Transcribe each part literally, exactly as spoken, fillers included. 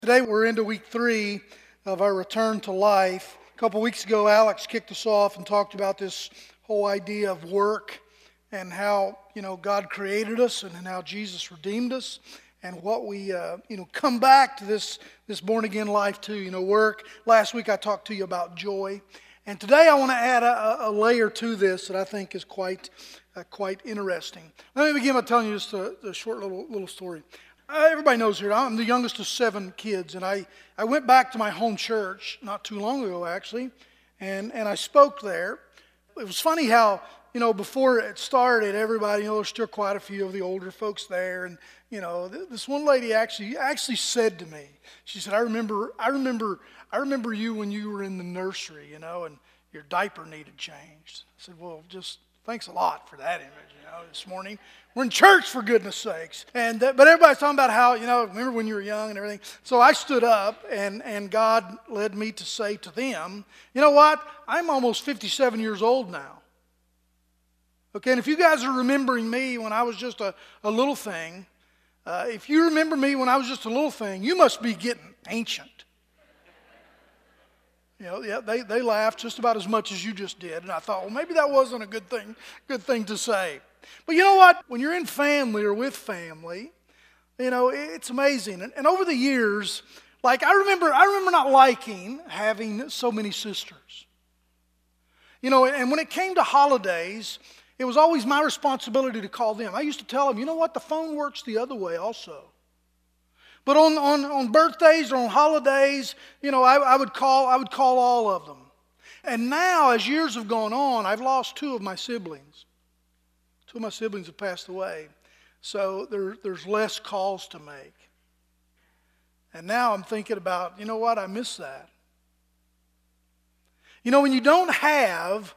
Today we're into week three of our return to life. A couple weeks ago, Alex kicked us off and talked about this whole idea of work and how, you know, God created us and how Jesus redeemed us and what we, uh, you know, come back to this, this born-again life to, you know, work. Last week I talked to you about joy. And today I want to add a, a layer to this that I think is quite, uh, quite interesting. Let me begin by telling you just a, a short little, little story. Uh, everybody knows here, I'm the youngest of seven kids, and I, I went back to my home church not too long ago, actually, and, and I spoke there. It was funny how, you know, before it started, everybody, you know, there's still quite a few of the older folks there, and, you know, th- this one lady actually actually said to me, she said, I remember, I remember, I remember you when you were in the nursery, you know, and your diaper needed changed. I said, well, just thanks a lot for that image, you know, this morning. We're in church, for goodness sakes. And that, but everybody's talking about how, you know, remember when you were young and everything. So I stood up, and, and God led me to say to them, you know what? I'm almost fifty-seven years old now. Okay, and if you guys are remembering me when I was just a, a little thing, uh, if you remember me when I was just a little thing, you must be getting ancient. You know, yeah, they, they laughed just about as much as you just did. And I thought, well, maybe that wasn't a good thing, good thing to say. But you know what? When you're in family or with family, you know, it's amazing. And, and over the years, like I remember, I remember not liking having so many sisters. You know, and when it came to holidays, it was always my responsibility to call them. I used to tell them, you know what? The phone works the other way also. But on, on, on birthdays or on holidays, you know, I, I would call I would call all of them. And now, as years have gone on, I've lost two of my siblings. Two of my siblings have passed away. So there, there's less calls to make. And now I'm thinking about, you know what, I miss that. You know, when you don't have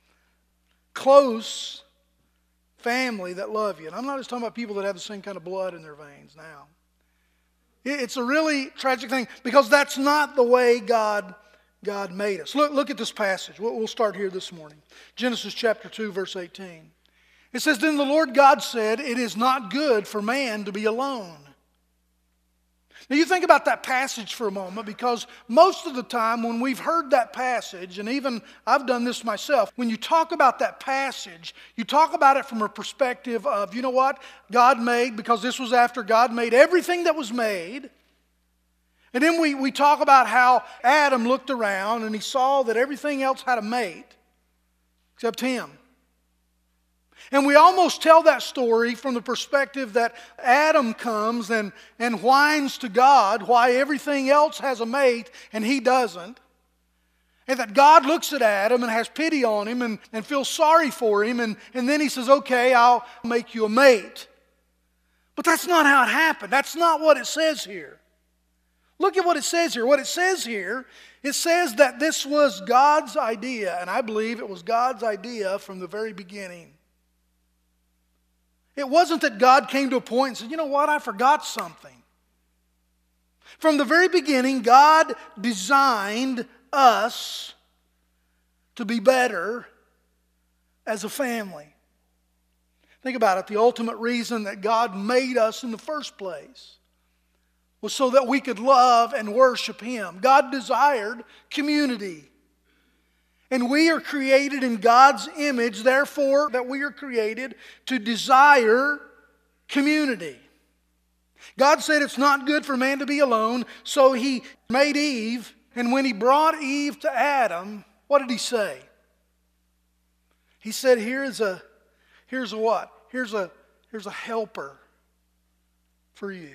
close family that love you, and I'm not just talking about people that have the same kind of blood in their veins now. It's a really tragic thing because that's not the way God, God made us. Look, look at this passage. We'll, we'll start here this morning. Genesis chapter two, verse eighteen. It says, then the Lord God said, it is not good for man to be alone. Now you think about that passage for a moment, because most of the time when we've heard that passage, and even I've done this myself, when you talk about that passage, you talk about it from a perspective of, you know what, God made, because this was after God made everything that was made. And then we, we talk about how Adam looked around and he saw that everything else had a mate except him. And we almost tell that story from the perspective that Adam comes and, and whines to God why everything else has a mate and he doesn't. And that God looks at Adam and has pity on him and, and feels sorry for him. And, and then he says, okay, I'll make you a mate. But that's not how it happened. That's not what it says here. Look at what it says here. What it says here, it says that this was God's idea. And I believe it was God's idea from the very beginning. It wasn't that God came to a point and said, you know what, I forgot something. From the very beginning, God designed us to be better as a family. Think about it. The ultimate reason that God made us in the first place was so that we could love and worship Him. God desired community. And we are created in God's image, therefore, that we are created to desire community. God said it's not good for man to be alone, so He made Eve. And when He brought Eve to Adam, what did He say? He said, here's a, here's a what? Here's a, here's a helper for you.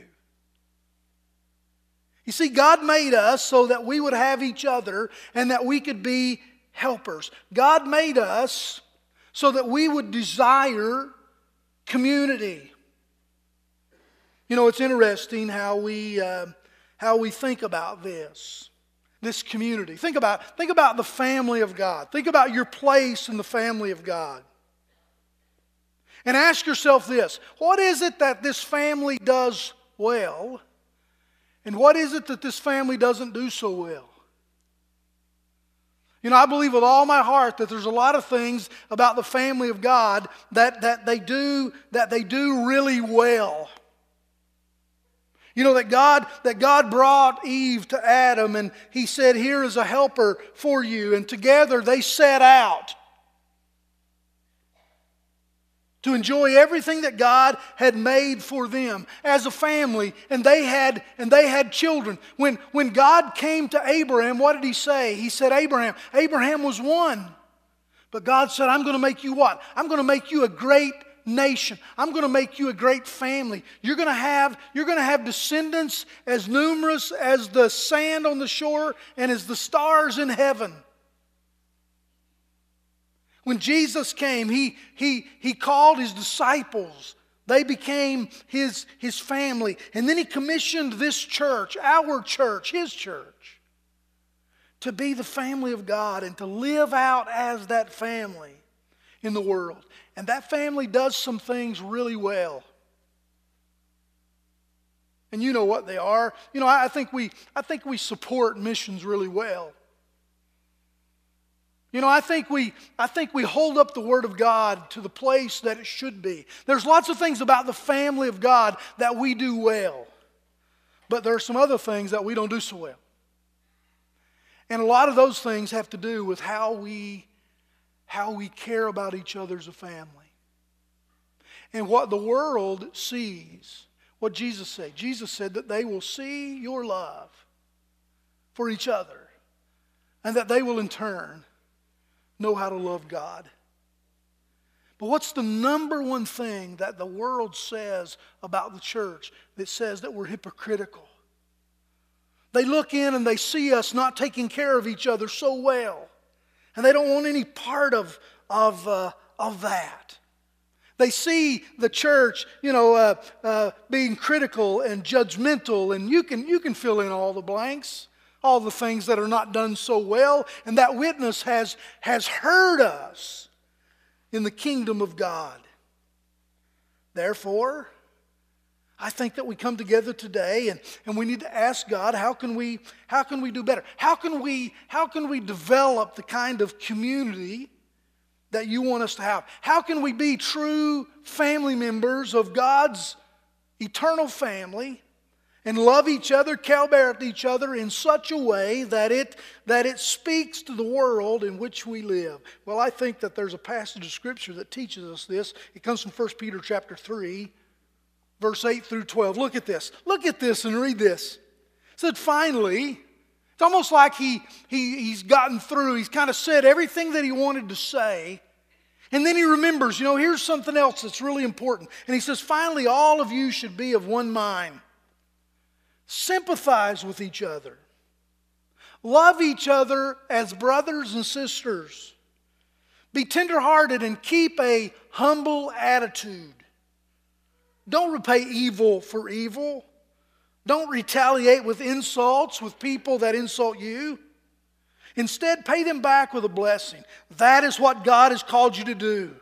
You see, God made us so that we would have each other and that we could be helpers. God made us so that we would desire community. You know, it's interesting how we uh, how we think about this, this community. Think about think about the family of God. Think about your place in the family of God. And ask yourself this: what is it that this family does well, and what is it that this family doesn't do so well? You know, I believe with all my heart that there's a lot of things about the family of God that, that they do that they do really well. You You know, that God, that God brought Eve to Adam and He said, here is a helper for you. And together they set out to enjoy everything that God had made for them as a family. And they had, and they had children. When, when God came to Abraham, what did He say? He said, Abraham, Abraham was one. But God said, I'm going to make you what? I'm going to make you a great nation. I'm going to make you a great family. You're going to have, you're going to have descendants as numerous as the sand on the shore and as the stars in heaven. When Jesus came, he, he, he called His disciples. They became his, his family. And then He commissioned this church, our church, His church, to be the family of God and to live out as that family in the world. And that family does some things really well. And you know what they are. You know, I think we, I think we support missions really well. You know, I think we I think we hold up the Word of God to the place that it should be. There's lots of things about the family of God that we do well. But there are some other things that we don't do so well. And a lot of those things have to do with how we how we care about each other as a family. And what the world sees, what Jesus said. Jesus said that they will see your love for each other and that they will in turn know how to love God. But what's the number one thing that the world says about the church that says that we're hypocritical? They look in and they see us not taking care of each other so well. And they don't want any part of, of, uh, of that. They see the church, you know, uh, uh, being critical and judgmental, and you can, you can fill in all the blanks. All the things that are not done so well. And that witness has, has hurt us in the kingdom of God. Therefore, I think that we come together today and, and we need to ask God, how can we, how can we do better? How can we, how can we develop the kind of community that you want us to have? How can we be true family members of God's eternal family and love each other, care about each other in such a way that it, that it speaks to the world in which we live? Well, I think that there's a passage of Scripture that teaches us this. It comes from First Peter chapter three, verse eight through twelve. Look at this. Look at this and read this. It said, finally, it's almost like he, he, he's gotten through. He's kind of said everything that he wanted to say. And then he remembers, you know, here's something else that's really important. And he says, finally, all of you should be of one mind. Sympathize with each other. Love each other as brothers and sisters. Be tenderhearted and keep a humble attitude. Don't repay evil for evil. Don't retaliate with insults with people that insult you. Instead, pay them back with a blessing. That is what God has called you to do.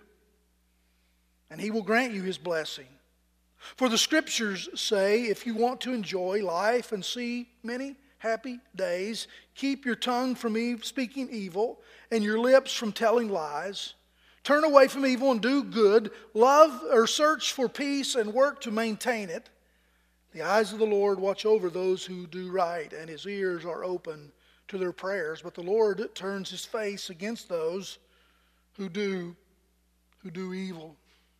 And He will grant you His blessing. For the Scriptures say, if you want to enjoy life and see many happy days, keep your tongue from speaking evil and your lips from telling lies. Turn away from evil and do good. Love or search for peace and work to maintain it. The eyes of the Lord watch over those who do right, and His ears are open to their prayers. But the Lord turns His face against those who do, who do evil.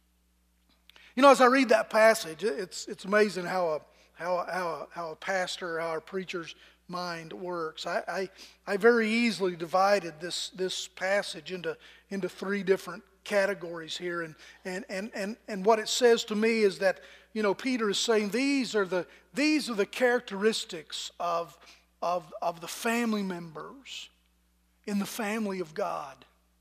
You know, as I read that passage, it's, it's amazing how a, how, how, how a pastor, how a preacher's mind works. I, I, I very easily divided this, this passage into, into three different categories here. And, and, and, and, and what it says to me is that, you know, Peter is saying these are the, these are the characteristics of, of, of the family members in the family of God.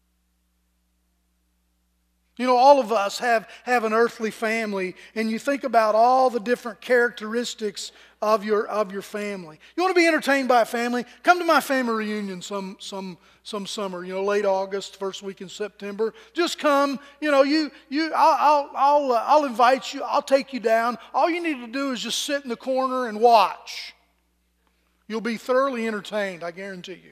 You know, all of us have, have an earthly family, and you think about all the different characteristics of your, of your family. You want to be entertained by a family? Come to my family reunion some, some, some summer, you know, late August, first week in September. Just come, you know, you, you, I'll, I'll, I'll, uh, I'll invite you, I'll take you down. All you need to do is just sit in the corner and watch. You'll be thoroughly entertained, I guarantee you.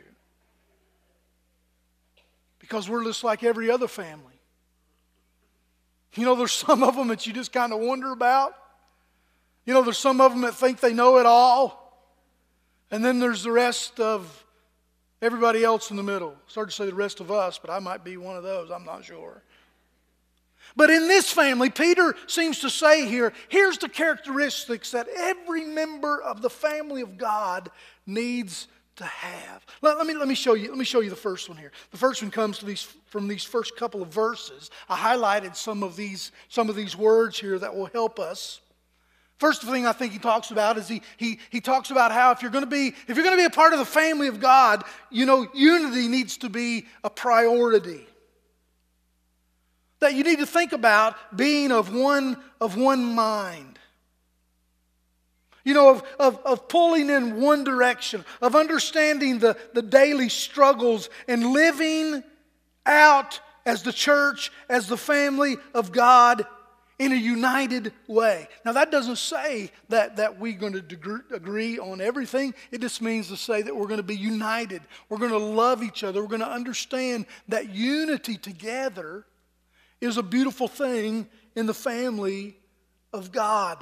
Because we're just like every other family. You know, there's some of them that you just kind of wonder about. You know, there's some of them that think they know it all. And then there's the rest of everybody else in the middle. It's hard to say the rest of us, but I might be one of those. I'm not sure. But in this family, Peter seems to say here, here's the characteristics that every member of the family of God needs to have. Let, let me, let me show you, let me show you the first one here. The first one comes to these, from these first couple of verses. I highlighted some of these, some of these words here that will help us. First thing I think he talks about is he, he, he talks about how if you're going to be if you're going to be a part of the family of God, you know, unity needs to be a priority. That you need to think about being of one of one mind. You know, of, of, of pulling in one direction, of understanding the, the daily struggles and living out as the church, as the family of God in a united way. Now that doesn't say that, that we're going to agree on everything. It just means to say that we're going to be united. We're going to love each other. We're going to understand that unity together is a beautiful thing in the family of God.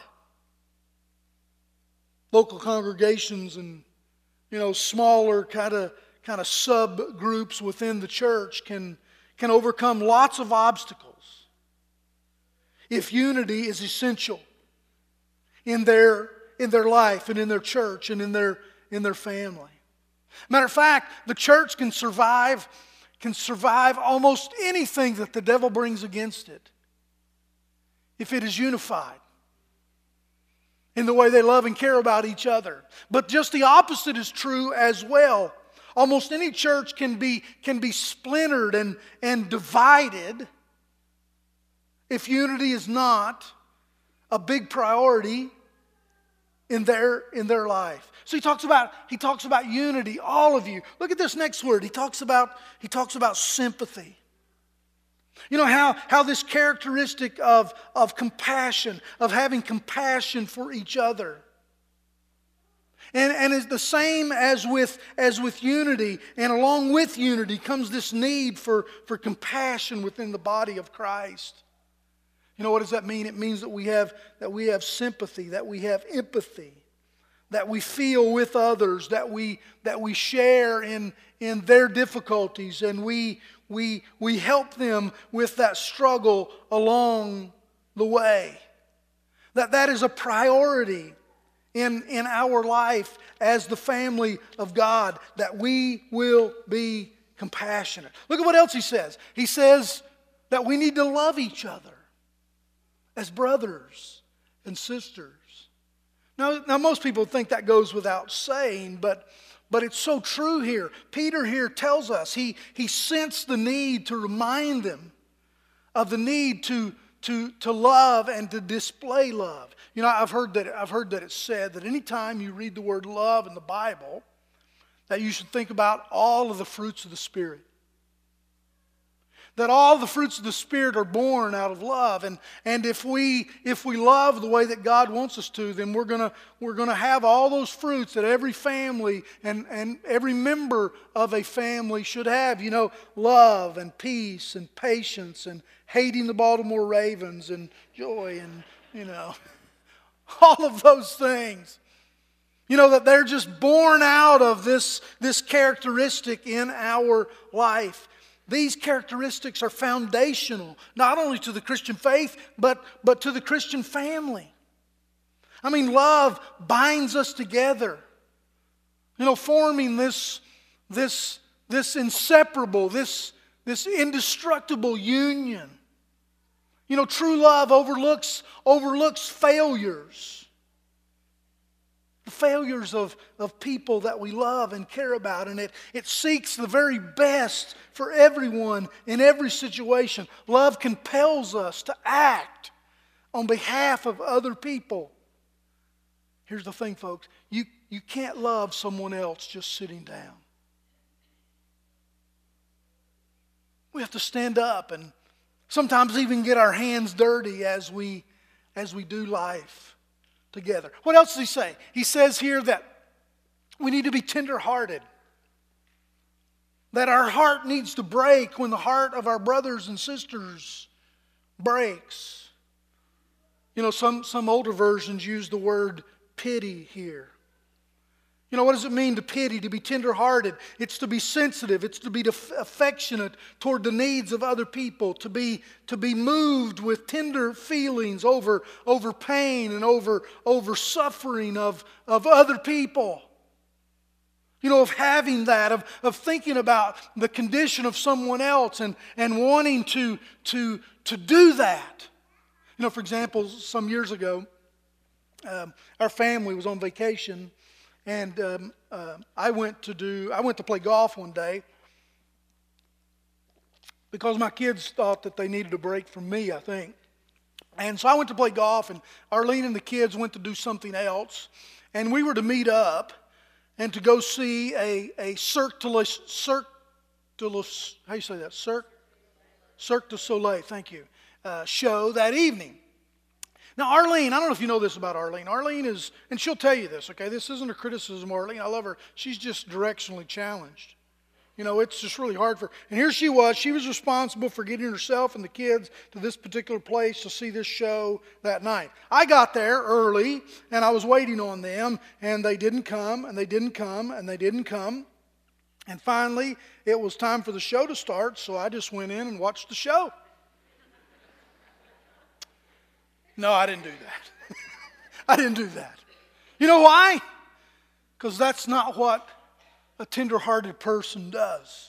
Local congregations and, you know, smaller kind of kind of subgroups within the church can, can overcome lots of obstacles if unity is essential in their in their life and in their church and in their in their family. Matter of fact, the church can survive can survive almost anything that the devil brings against it if it is unified in the way they love and care about each other. But just the opposite is true as well. Almost any church can be, can be splintered and, and divided if unity is not a big priority in their, in their life. So he talks about he talks about unity, all of you. Look at this next word. He talks about he talks about sympathy. You know how, how this characteristic of, of compassion, of having compassion for each other. And, and it's the same as with as with unity, and along with unity comes this need for, for compassion within the body of Christ. You know, what does that mean? It means that we have that we have sympathy, that we have empathy, that we feel with others, that we that we share in, in their difficulties, and we we we help them with that struggle along the way. That that is a priority in, in our life as the family of God, that we will be compassionate. Look at what else he says. He says that we need to love each other as brothers and sisters. Now, now most people think that goes without saying, but, but it's so true here. Peter here tells us, he, he sensed the need to remind them of the need to, to, to love and to display love. You know, I've heard that I've heard that it's said that anytime you read the word love in the Bible, that you should think about all of the fruits of the Spirit. That all the fruits of the Spirit are born out of love. And, and if we if we love the way that God wants us to, then we're gonna we're gonna have all those fruits that every family and, and every member of a family should have. You know, love and peace and patience and hating the Baltimore Ravens and joy and, you know, all of those things. You know, that they're just born out of this, this characteristic in our life. These characteristics are foundational, not only to the Christian faith, but, but to the Christian family. I mean, love binds us together, you know, forming this, this, this inseparable, this, this indestructible union. You know, true love overlooks, overlooks failures. The failures of, of people that we love and care about. And it, it seeks the very best for everyone in every situation. Love compels us to act on behalf of other people. Here's the thing, folks. You, you can't love someone else just sitting down. We have to stand up and sometimes even get our hands dirty as we, as we do life together. What else does he say? He says here that we need to be tender-hearted. That our heart needs to break when the heart of our brothers and sisters breaks. You know, some, some older versions use the word pity here. You know, what does it mean to pity, to be tenderhearted? It's to be sensitive. It's to be affectionate toward the needs of other people, to be, to be moved with tender feelings over, over pain and over, over suffering of, of other people. You know, of having that, of, of thinking about the condition of someone else and, and wanting to, to, to do that. You know, for example, some years ago, um, our family was on vacation, and um, uh, I went to do. I went to play golf one day because my kids thought that they needed a break from me, I think. And so I went to play golf, and Arlene and the kids went to do something else, and we were to meet up and to go see a a Cirque du Cirque du how do you say that Cirque Cirque du Soleil. Thank you. Uh, show that evening. Now, Arlene, I don't know if you know this about Arlene. Arlene is, and she'll tell you this, okay? This isn't a criticism of Arlene. I love her. She's just directionally challenged. You know, it's just really hard for her. And here she was. She was responsible for getting herself and the kids to this particular place to see this show that night. I got there early, and I was waiting on them, and they didn't come, and they didn't come, and they didn't come. And finally, it was time for the show to start, so I just went in and watched the show. No, I didn't do that. I didn't do that. You know why? Because that's not what a tender-hearted person does.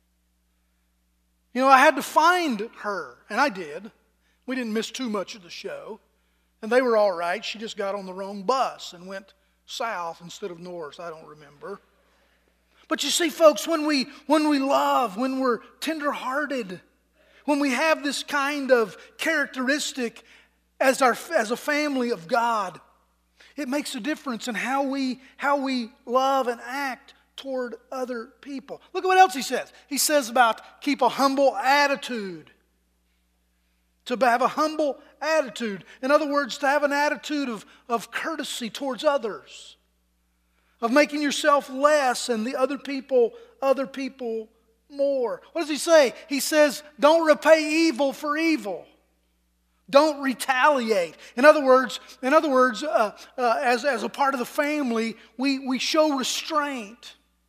You know, I had to find her, and I did. We didn't miss too much of the show, and they were all right. She just got on the wrong bus and went south instead of north. I don't remember. But you see, folks, when we when we love, when we're tender-hearted, when we have this kind of characteristic as our as a family of God, it makes a difference in how we how we love and act toward other people. Look at what else he says. He says about keep a humble attitude. To have a humble attitude. In other words, to have an attitude of, of courtesy towards others. Of making yourself less and the other people, other people more. What does he say? He says, don't repay evil for evil. Don't retaliate. In other words, in other words, uh, uh, as, as a part of the family, we, we show restraint.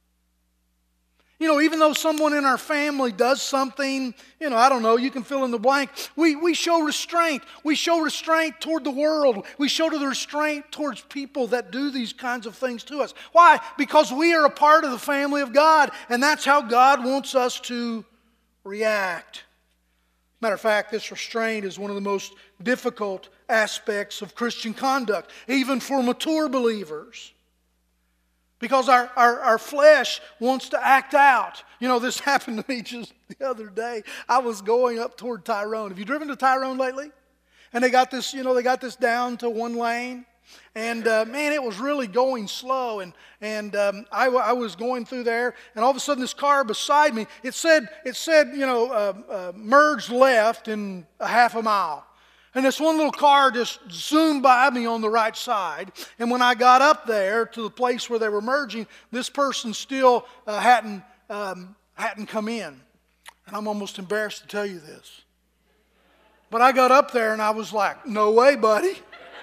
You know, even though someone in our family does something, you know, I don't know, you can fill in the blank. We, we show restraint. We show restraint toward the world. We show the restraint towards people that do these kinds of things to us. Why? Because we are a part of the family of God, and that's how God wants us to react. Matter of fact, this restraint is one of the most difficult aspects of Christian conduct, even for mature believers. Because our, our, our flesh wants to act out. You know, this happened to me just the other day. I was going up toward Tyrone. Have you driven to Tyrone lately? And they got this, you know, they got this down to one lane. And, uh, man, it was really going slow. And, and um, I, I was going through there, and all of a sudden this car beside me, it said, it said you know, uh, uh, merge left in a half a mile. And this one little car just zoomed by me on the right side. And when I got up there to the place where they were merging, this person still uh, hadn't, um, hadn't come in. And I'm almost embarrassed to tell you this. But I got up there and I was like, no way, buddy.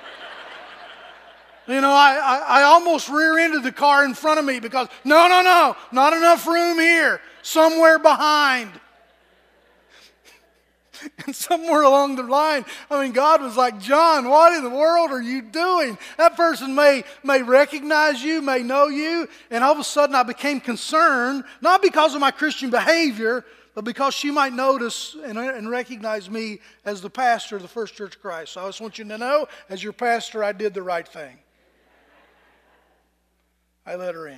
You know, I, I, I almost rear-ended the car in front of me because, no, no, no, not enough room here. Somewhere behind. And somewhere along the line, I mean, God was like, John, what in the world are you doing? That person may, may recognize you, may know you. And all of a sudden I became concerned, not because of my Christian behavior, but because she might notice and, and recognize me as the pastor of the First Church of Christ. So I just want you to know, as your pastor, I did the right thing. I let her in.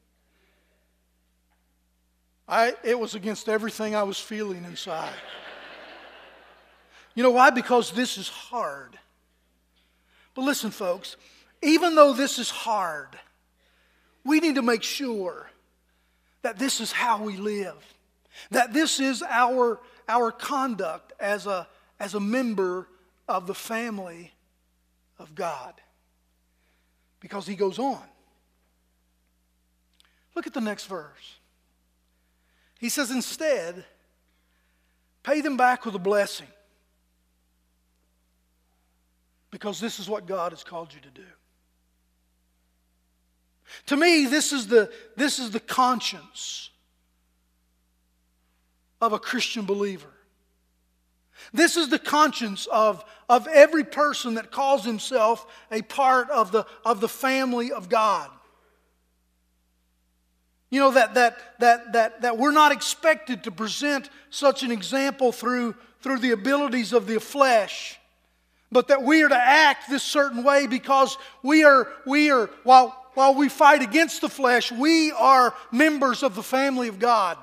I, it was against everything I was feeling inside. You know why? Because this is hard. But listen, folks, even though this is hard, we need to make sure that this is how we live. That this is our, our conduct as a, as a member of the family of God. Because he goes on. Look at the next verse. He says, instead, pay them back with a blessing. because this is what God has called you to do. To me, this is the, this is the conscience of a Christian believer. This is the conscience of, of every person that calls himself a part of the, of the family of God. You know, that, that, that, that, that we're not expected to present such an example through, through the abilities of the flesh, but that we are to act this certain way because we are, we are while, while we fight against the flesh, we are members of the family of God.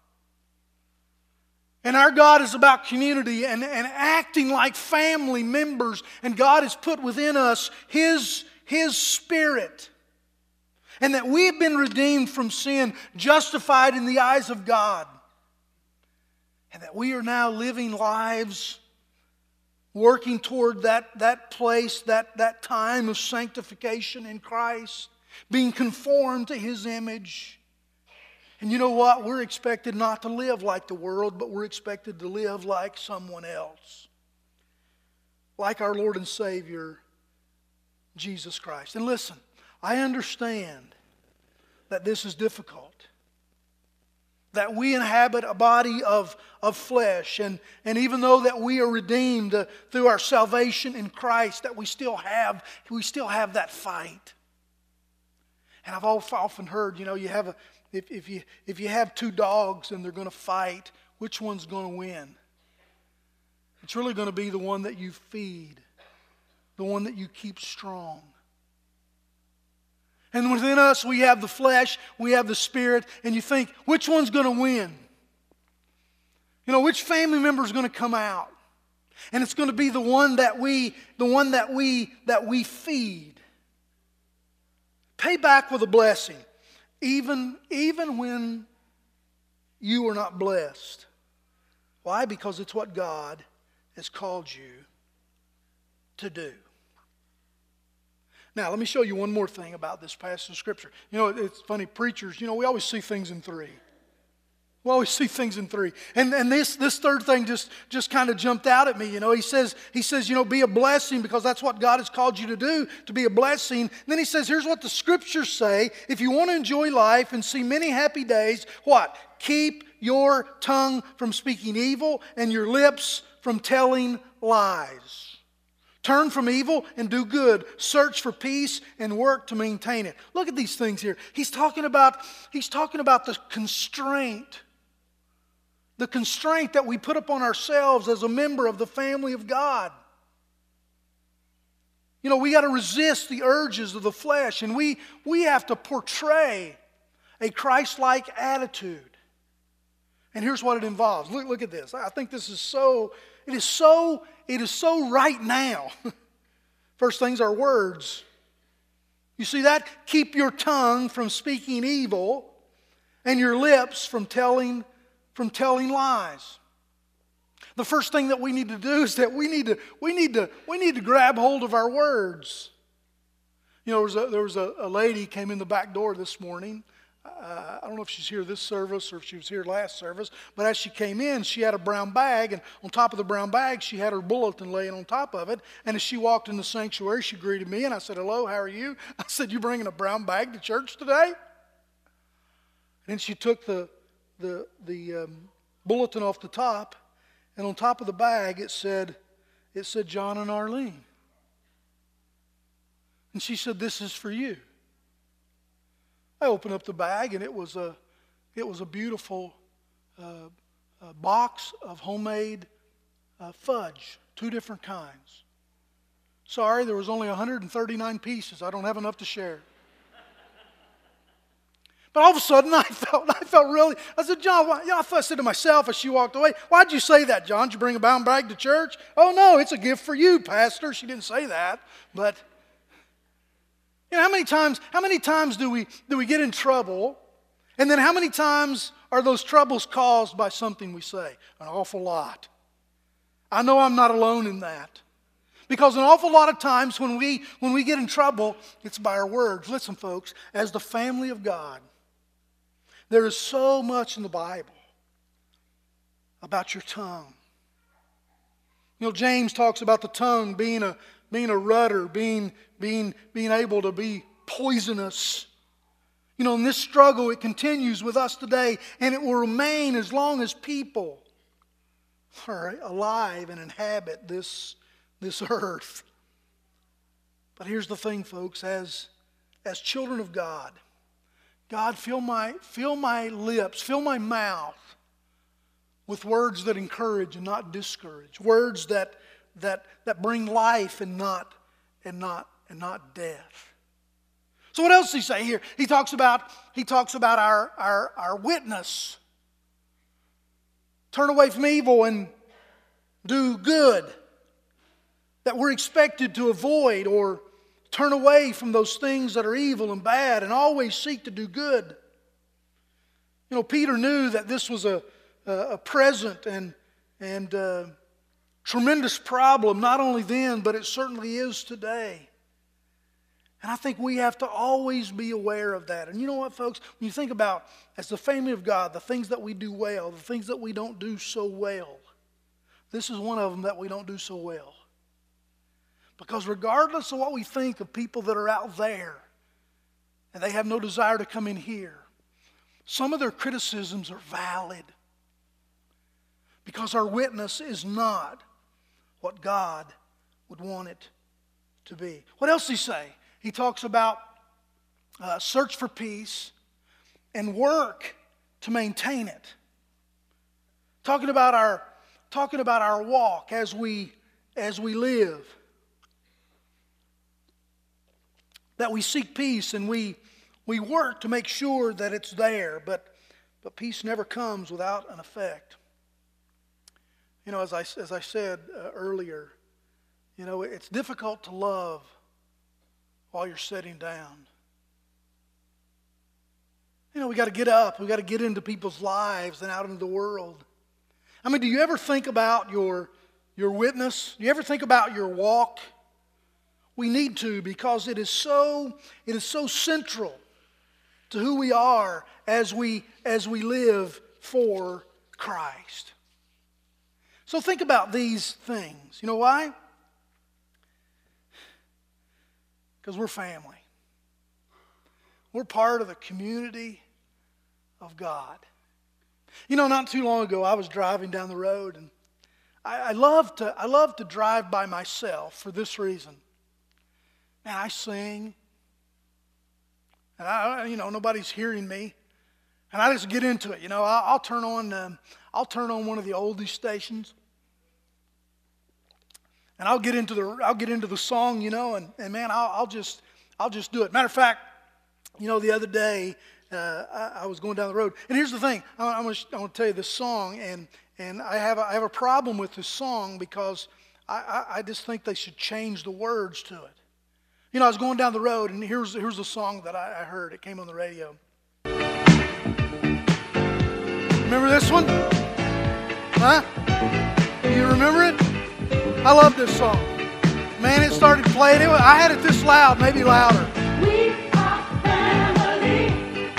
And our God is about community and, and acting like family members. And God has put within us His, His Spirit. And that we have been redeemed from sin, justified in the eyes of God. And that we are now living lives working toward that, that place, that, that time of sanctification in Christ. Being conformed to His image. And you know what? We're expected not to live like the world, but we're expected to live like someone else. Like our Lord and Savior, Jesus Christ. And listen, I understand that this is difficult. That we inhabit a body of, of flesh. And, and even though that we are redeemed uh, through our salvation in Christ, that we still have, we still have that fight. And I've often heard, you know, you have a If, if, you, if you have two dogs and they're going to fight, which one's going to win? It's really going to be the one that you feed, the one that you keep strong. And within us, we have the flesh, we have the spirit, and you think, which one's going to win? You know, which family member is going to come out? And it's going to be the one that we, the one that we, that we feed. Pay back with a blessing. Even, even when you are not blessed. Why? Because it's what God has called you to do. Now, let me show you one more thing about this passage of Scripture. You know, it's funny, preachers, you know, we always see things in three. We always see things in three. And, and this, this third thing just, just kind of jumped out at me. You know, he says, he says, you know, be a blessing because that's what God has called you to do, to be a blessing. And then he says, here's what the Scriptures say. If you want to enjoy life and see many happy days, what? Keep your tongue from speaking evil and your lips from telling lies. Turn from evil and do good. Search for peace and work to maintain it. Look at these things here. He's talking about, he's talking about the constraint. The constraint that we put upon ourselves as a member of the family of God. You know, we got to resist the urges of the flesh, and we, we have to portray a Christ-like attitude. And here's what it involves. Look, look at this. I think this is so, it is so, it is so right now. First thing's our words. You see that? Keep your tongue from speaking evil and your lips from telling from telling lies. The first thing that we need to do is that we need to we need to we need to grab hold of our words. You know, there was a, there was a, a lady came in the back door this morning. Uh, I don't know if she's here this service or if she was here last service, but as she came in, she had a brown bag, and on top of the brown bag, she had her bulletin laying on top of it. And as she walked in the sanctuary, she greeted me, and I said, "Hello, how are you?" I said, "You bringing a brown bag to church today?" And then she took the the the um, bulletin off the top, and on top of the bag it said it said John and Arlene. And she said, "This is for you." I opened up the bag, and it was a it was a beautiful uh, uh, box of homemade uh, fudge, two different kinds. Sorry, there was only one hundred thirty-nine pieces. I don't have enough to share. But all of a sudden, I felt, I felt really, I said, "John, why, you know, I said to myself as she walked away, why'd you say that, John? Did you bring a brown bag to church?" "Oh, no, it's a gift for you, Pastor." She didn't say that, but, you know, how many times, how many times do we, do we get in trouble, and then how many times are those troubles caused by something we say? An awful lot. I know I'm not alone in that. Because an awful lot of times when we, when we get in trouble, it's by our words. Listen, folks, as the family of God, there is so much in the Bible about your tongue. You know, James talks about the tongue being a being a rudder, being, being, being able to be poisonous. You know, in this struggle, it continues with us today, and it will remain as long as people are alive and inhabit this, this earth. But here's the thing, folks, as, as children of God, God, fill my, fill my lips, fill my mouth with words that encourage and not discourage, words that, that, that bring life and not, and, not, and not death. So what else does he say here? He talks about, he talks about our, our, our witness. Turn away from evil and do good. That we're expected to avoid or turn away from those things that are evil and bad and always seek to do good. You know, Peter knew that this was a, a, a present and, and uh, tremendous problem, not only then, but it certainly is today. And I think we have to always be aware of that. And you know what, folks? When you think about, as the family of God, the things that we do well, the things that we don't do so well, this is one of them that we don't do so well. Because regardless of what we think of people that are out there, and they have no desire to come in here, some of their criticisms are valid. Because our witness is not what God would want it to be. What else does he say? He talks about uh, search for peace and work to maintain it. Talking about our, talking about our walk as we, as we live. That we seek peace and we, we work to make sure that it's there, but, but peace never comes without an effect. You know, as I, as I said uh, earlier, you know, it's difficult to love while you're sitting down. You know, we got to get up. We got to get into people's lives and out into the world. I mean, do you ever think about your, your witness? Do you ever think about your walk? We need to, because it is so it is so central to who we are as we as we live for Christ. So think about these things. You know why? Because we're family. We're part of the community of God. You know, not too long ago, I was driving down the road, and I, I love to I love to drive by myself for this reason. Man, I sing, and I, you know, nobody's hearing me, and I just get into it. You know, I'll, I'll turn on, um, I'll turn on one of the oldies stations, and I'll get into the, I'll get into the song, you know, and, and man, I'll, I'll just, I'll just do it. Matter of fact, you know, the other day uh, I, I was going down the road, and here's the thing. I, I'm going to tell you this song, and and I have a, I have a problem with this song because I, I, I just think they should change the words to it. You know, I was going down the road, and here's, here's the song that I, I heard. It came on the radio. Remember this one? Huh? You remember it? I love this song. Man, it started playing. It was, I had it this loud, maybe louder. We are family.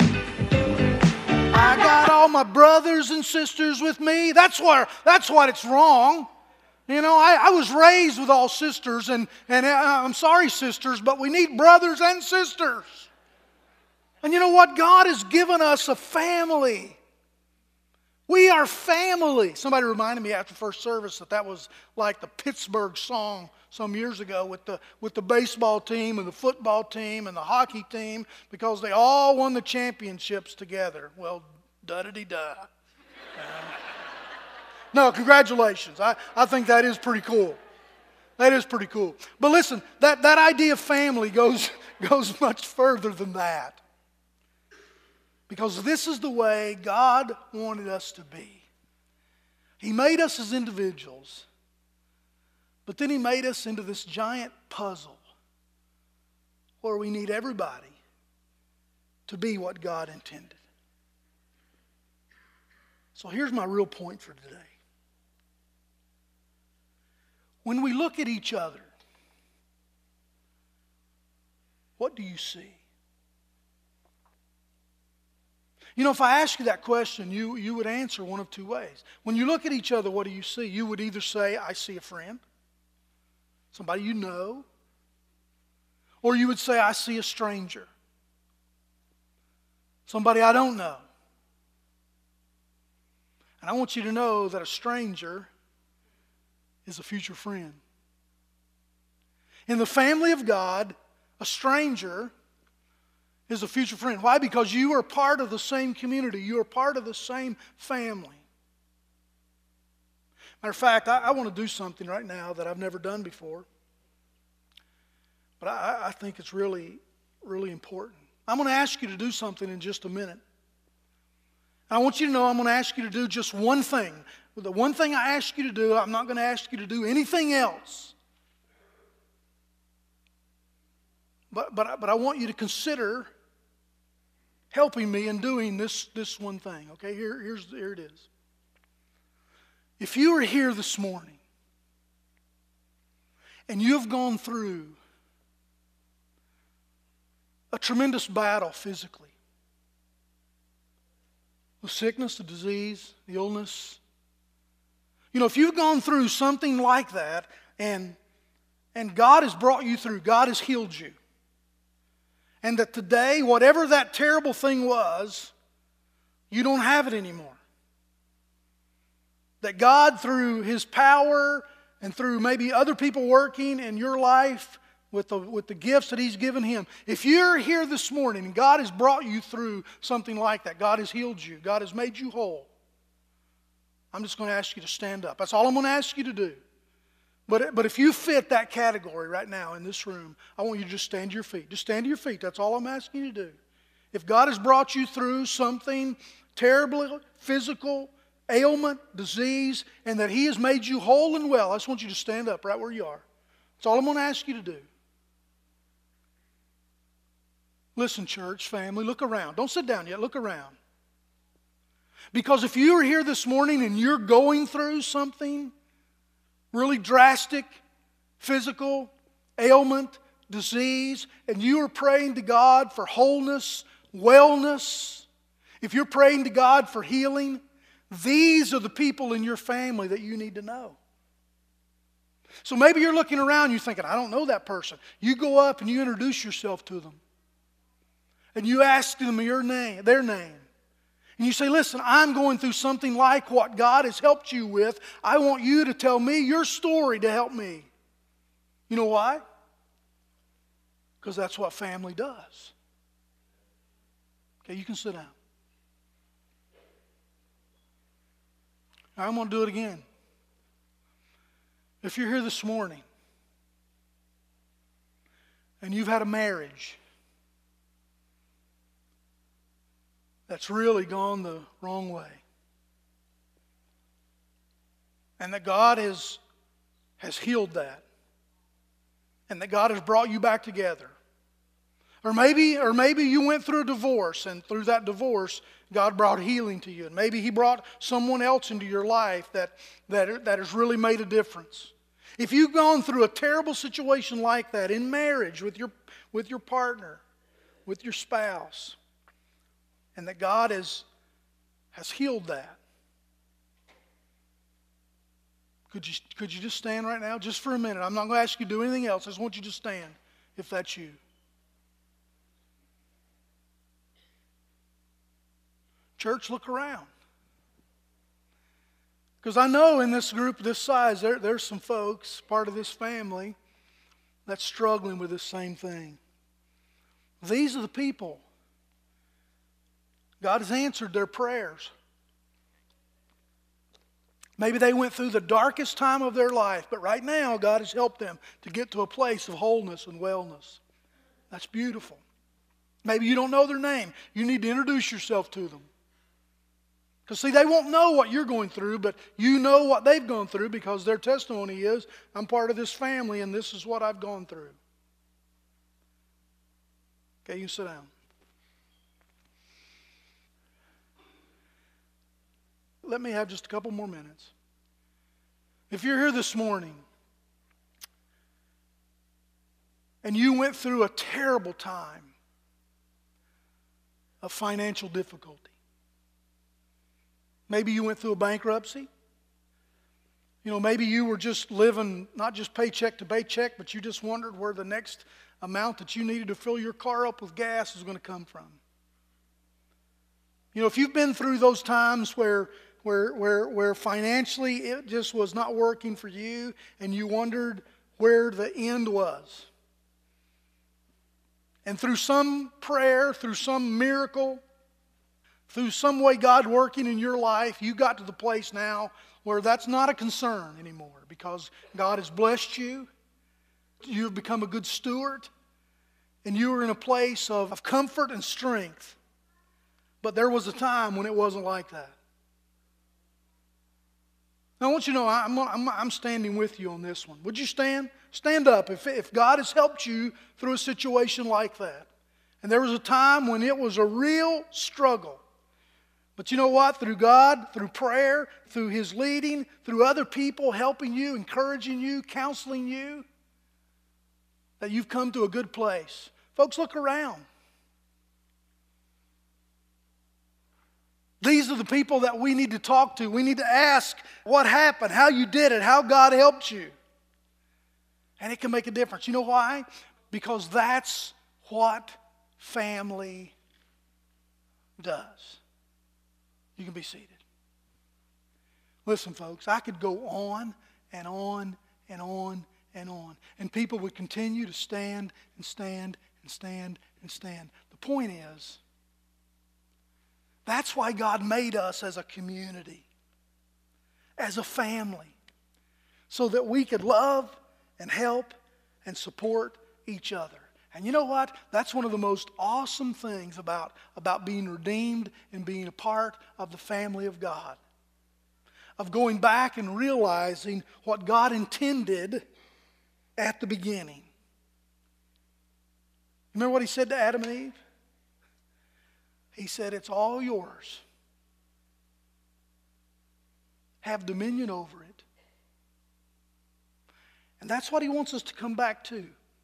I got all my brothers and sisters with me. That's where, that's what it's wrong. You know, I, I was raised with all sisters, and, and I'm sorry, sisters, but we need brothers and sisters. And you know what? God has given us a family. We are family. Somebody reminded me after first service that that was like the Pittsburgh song some years ago with the, with the baseball team and the football team and the hockey team, because they all won the championships together. Well, da-da-dee-da. No, congratulations. I, I think that is pretty cool. That is pretty cool. But listen, that, that idea of family goes, goes much further than that. Because this is the way God wanted us to be. He made us as individuals, but then He made us into this giant puzzle where we need everybody to be what God intended. So here's my real point for today. When we look at each other, what do you see? You know, if I ask you that question, you, you would answer one of two ways. When you look at each other, what do you see? You would either say, I see a friend. somebody you know. Or you would say, I see a stranger, somebody I don't know. And I want you to know that a stranger is a future friend. In the family of God, a stranger is a future friend. Why? Because you are part of the same community. You are part of the same family. Matter of fact, I, I want to do something right now that I've never done before. But I, I think it's really, really important. I'm going to ask you to do something in just a minute. I want you to know I'm going to ask you to do just one thing. The one thing I ask you to do, I'm not going to ask you to do anything else. But, but, but I want you to consider helping me in doing this, this one thing. Okay, here, here's, here it is. If you are here this morning and you have gone through a tremendous battle physically, the sickness, the disease, the illness, you know, if you've gone through something like that and, and God has brought you through, God has healed you, and that today, whatever that terrible thing was, you don't have it anymore. That God, through His power and through maybe other people working in your life with the, with the gifts that He's given Him, if you're here this morning and God has brought you through something like that, God has healed you, God has made you whole, I'm just going to ask you to stand up. That's all I'm going to ask you to do. But, but if you fit that category right now in this room, I want you to just stand to your feet. Just stand to your feet. That's all I'm asking you to do. If God has brought you through something terrible, physical, ailment, disease, and that He has made you whole and well, I just want you to stand up right where you are. That's all I'm going to ask you to do. Listen, church, family, look around. Don't sit down yet. Look around. Because if you are here this morning and you're going through something really drastic, physical, ailment, disease, and you are praying to God for wholeness, wellness, if you're praying to God for healing, these are the people in your family that you need to know. So maybe you're looking around, you're thinking, I don't know that person. You go up and you introduce yourself to them. And you ask them your name, their name. And you say, listen, I'm going through something like what God has helped you with. I want you to tell me your story to help me. You know why? Because that's what family does. Okay, you can sit down. All right, I'm going to do it again. If you're here this morning and you've had a marriage that's really gone the wrong way, and that God has, has healed that, and that God has brought you back together. Or maybe, or maybe you went through a divorce, and through that divorce, God brought healing to you. And maybe He brought someone else into your life that, that, that has really made a difference. If you've gone through a terrible situation like that in marriage with your, with your partner, with your spouse, and that God has, has healed that, could you, could you just stand right now, just for a minute? I'm not going to ask you to do anything else. I just want you to stand, if that's you. Church, look around. Because I know in this group this size, there, there's some folks, part of this family, that's struggling with this same thing. These are the people. God has answered their prayers. Maybe they went through the darkest time of their life, but right now God has helped them to get to a place of wholeness and wellness. That's beautiful. Maybe you don't know their name. You need to introduce yourself to them. Because see, they won't know what you're going through, but you know what they've gone through because their testimony is, I'm part of this family and this is what I've gone through. Okay, you sit down. Let me have just a couple more minutes. If you're here this morning and you went through a terrible time of financial difficulty, maybe you went through a bankruptcy, You know, maybe you were just living not just paycheck to paycheck, but you just wondered where the next amount that you needed to fill your car up with gas was going to come from. You know, if you've been through those times where where where where financially it just was not working for you and you wondered where the end was. And through some prayer, through some miracle, through some way God working in your life, you got to the place now where that's not a concern anymore because God has blessed you. You've become a good steward. And you are in a place of, of comfort and strength. But there was a time when it wasn't like that. Now I want you to know, I'm, I'm, I'm standing with you on this one. Would you stand? Stand up if, if God has helped you through a situation like that. And there was a time when it was a real struggle. But you know what? Through God, through prayer, through His leading, through other people helping you, encouraging you, counseling you, that you've come to a good place. Folks, look around. These are the people that we need to talk to. We need to ask what happened, how you did it, how God helped you. And it can make a difference. You know why? Because that's what family does. You can be seated. Listen, folks, I could go on and on and on and on. And people would continue to stand and stand and stand and stand. The point is, that's why God made us as a community, as a family, so that we could love and help and support each other. And you know what? That's one of the most awesome things about, about being redeemed and being a part of the family of God. Of going back and realizing what God intended at the beginning. Remember what He said to Adam and Eve? He said, it's all yours. Have dominion over it. And that's what He wants us to come back to.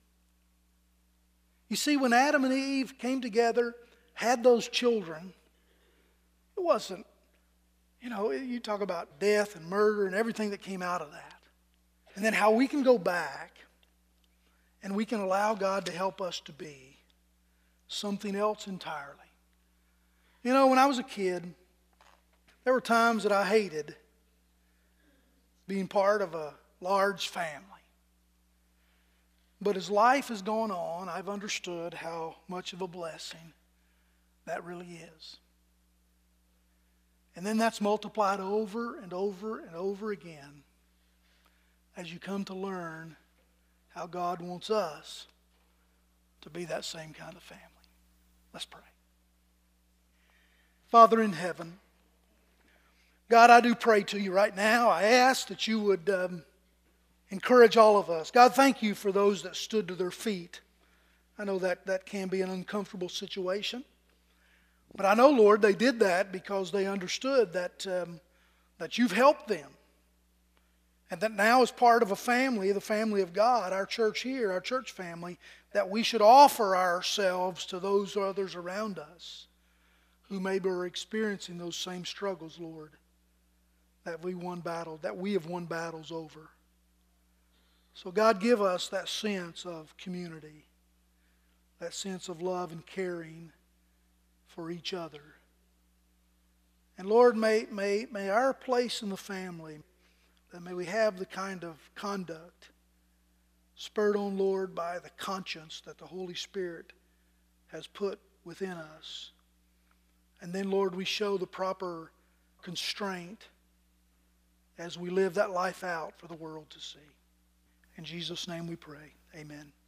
You see, when Adam and Eve came together, had those children, it wasn't, you know, you talk about death and murder and everything that came out of that. And then how we can go back and we can allow God to help us to be something else entirely. You know, when I was a kid, there were times that I hated being part of a large family. But as life has gone on, I've understood how much of a blessing that really is. And then that's multiplied over and over and over again as you come to learn how God wants us to be that same kind of family. Let's pray. Father in heaven, God, I do pray to you right now. I ask that you would um, encourage all of us. God, thank you for those that stood to their feet. I know that that can be an uncomfortable situation. But I know, Lord, they did that because they understood that, um, that you've helped them. And that now as part of a family, the family of God, our church here, our church family, that we should offer ourselves to those others around us who maybe are experiencing those same struggles, Lord, that we won battle, that we have won battles over. So God, give us that sense of community, that sense of love and caring for each other. And Lord, may, may, may our place in the family, that may we have the kind of conduct spurred on, Lord, by the conscience that the Holy Spirit has put within us. And then, Lord, we show the proper constraint as we live that life out for the world to see. In Jesus' name we pray. Amen.